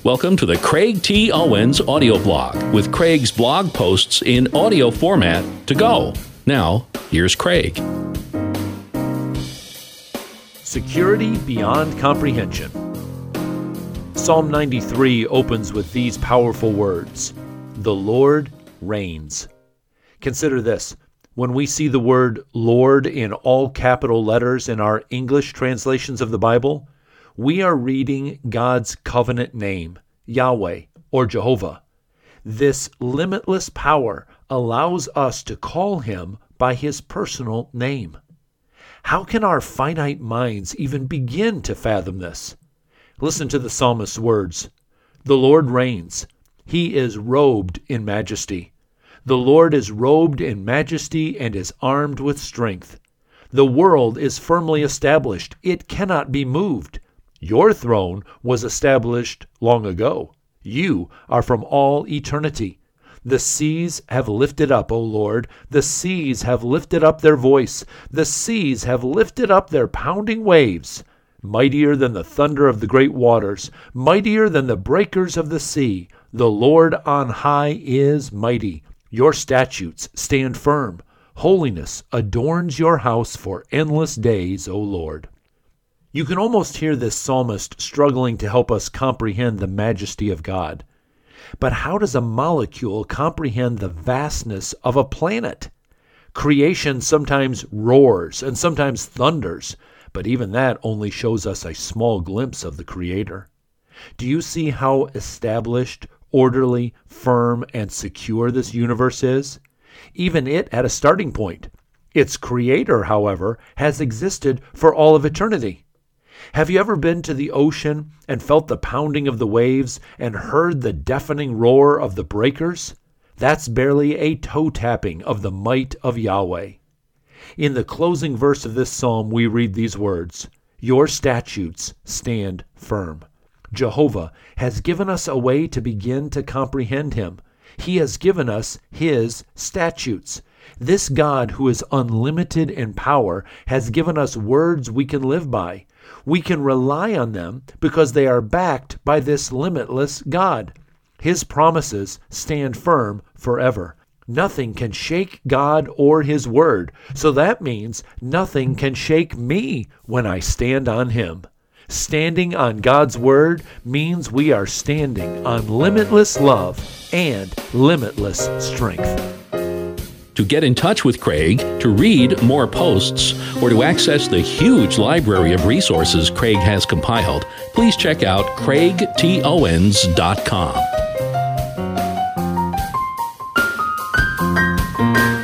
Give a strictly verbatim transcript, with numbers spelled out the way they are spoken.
Welcome to the Craig T. Owens audio blog with Craig's blog posts in audio format to go. Now, here's Craig. Security beyond comprehension. Psalm ninety-three opens with these powerful words, "The Lord reigns." Consider this. When we see the word Lord in all capital letters in our English translations of the Bible, we are reading God's covenant name, Yahweh or Jehovah. This limitless power allows us to call him by his personal name. How can our finite minds even begin to fathom this? Listen to the psalmist's words. The Lord reigns. He is robed in majesty. The Lord is robed in majesty and is armed with strength. The world is firmly established. It cannot be moved. Your throne was established long ago. You are from all eternity. The seas have lifted up, O Lord. The seas have lifted up their voice. The seas have lifted up their pounding waves. Mightier than the thunder of the great waters, mightier than the breakers of the sea. The Lord on high is mighty. Your statutes stand firm. Holiness adorns your house for endless days, O Lord. You can almost hear this psalmist struggling to help us comprehend the majesty of God. But how does a molecule comprehend the vastness of a planet? Creation sometimes roars and sometimes thunders, but even that only shows us a small glimpse of the Creator. Do you see how established, orderly, firm, and secure this universe is? Even it had a starting point. Its Creator, however, has existed for all of eternity. Have you ever been to the ocean and felt the pounding of the waves and heard the deafening roar of the breakers? That's barely a toe tapping of the might of Yahweh. In the closing verse of this psalm, we read these words, "Your statutes stand firm." Jehovah has given us a way to begin to comprehend him. He has given us his statutes. This God who is unlimited in power has given us words we can live by. We can rely on them because they are backed by this limitless God. His promises stand firm forever. Nothing can shake God or his word, so that means nothing can shake me when I stand on him. Standing on God's word means we are standing on limitless love and limitless strength. To get in touch with Craig, to read more posts, or to access the huge library of resources Craig has compiled, please check out craig t owens dot com.